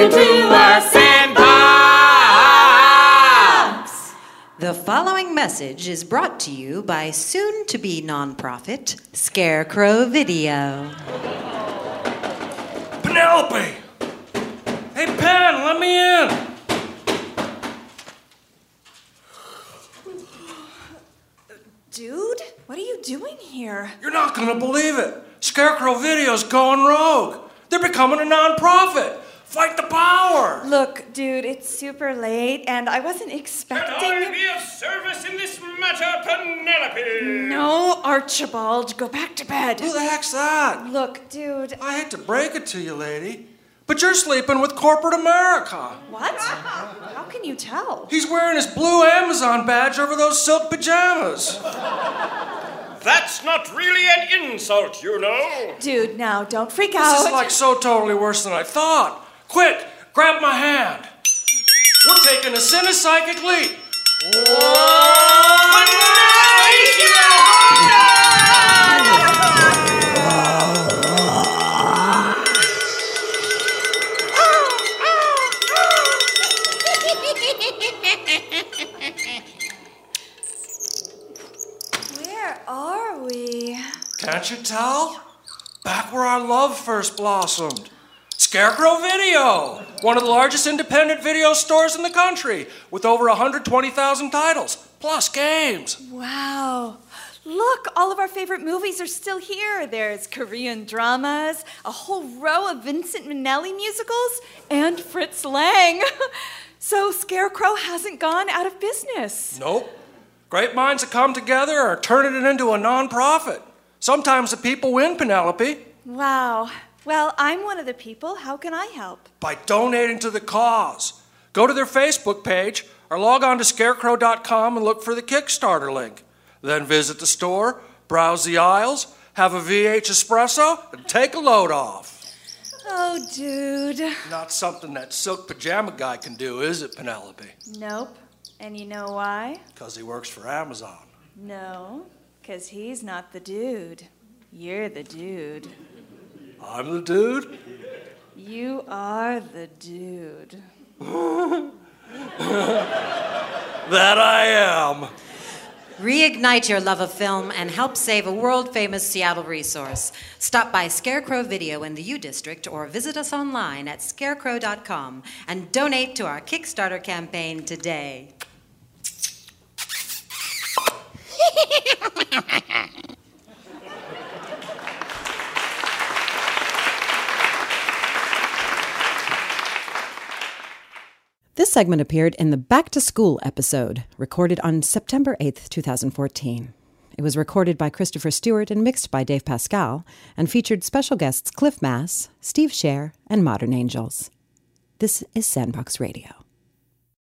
Welcome to our sandbox! The following message is brought to you by soon-to-be nonprofit Scarecrow Video. Penelope! Hey, Pen, let me in! Dude, what are you doing here? You're not gonna believe it. Scarecrow Video's going rogue. They're becoming a non-profit. Fight the power. Look, dude, it's super late, and I wasn't expecting... Can I be of service in this matter, Penelope? No, Archibald, go back to bed. Who the heck's that? Look, dude... I hate to break it to you, lady, but you're sleeping with corporate America. What? How can you tell? He's wearing his blue Amazon badge over those silk pajamas. That's not really an insult, you know. Dude, now, don't freak out. This is like so totally worse than I thought. Quick, grab my hand. We're taking a cinepsychic leap. Where are we? Can't you tell? Back where our love first blossomed. Scarecrow Video, one of the largest independent video stores in the country, with over 120,000 titles, plus games. Wow. Look, all of our favorite movies are still here. There's Korean dramas, a whole row of Vincent Minnelli musicals, and Fritz Lang. So Scarecrow hasn't gone out of business. Nope. Great minds that come together are turning it into a non-profit. Sometimes the people win, Penelope. Wow. Well, I'm one of the people. How can I help? By donating to the cause. Go to their Facebook page or log on to scarecrow.com and look for the Kickstarter link. Then visit the store, browse the aisles, have a VH espresso, and take a load off. Oh, dude. Not something that silk pajama guy can do, is it, Penelope? Nope. And you know why? Because he works for Amazon. No, because he's not the dude. You're the dude. I'm the dude? You are the dude. That I am. Reignite your love of film and help save a world-famous Seattle resource. Stop by Scarecrow Video in the U District or visit us online at scarecrow.com and donate to our Kickstarter campaign today. This segment appeared in the Back to School episode, recorded on September 8th, 2014. It was recorded by Christopher Stewart and mixed by Dave Pascal, and featured special guests Cliff Mass, Steve Scher, and Modern Angels. This is Sandbox Radio.